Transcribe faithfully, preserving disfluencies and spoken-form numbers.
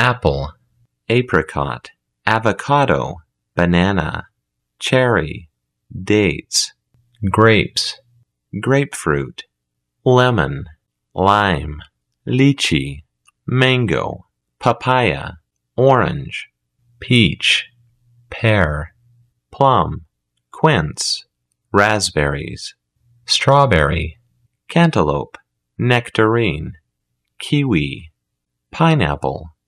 apple, apricot, avocado, banana, cherry, dates, grapes, grapefruit, lemon, lime, lychee, mango, papaya, orange, peach, pear, plum, quince, raspberries, strawberry, cantaloupe, nectarine, kiwi, pineapple,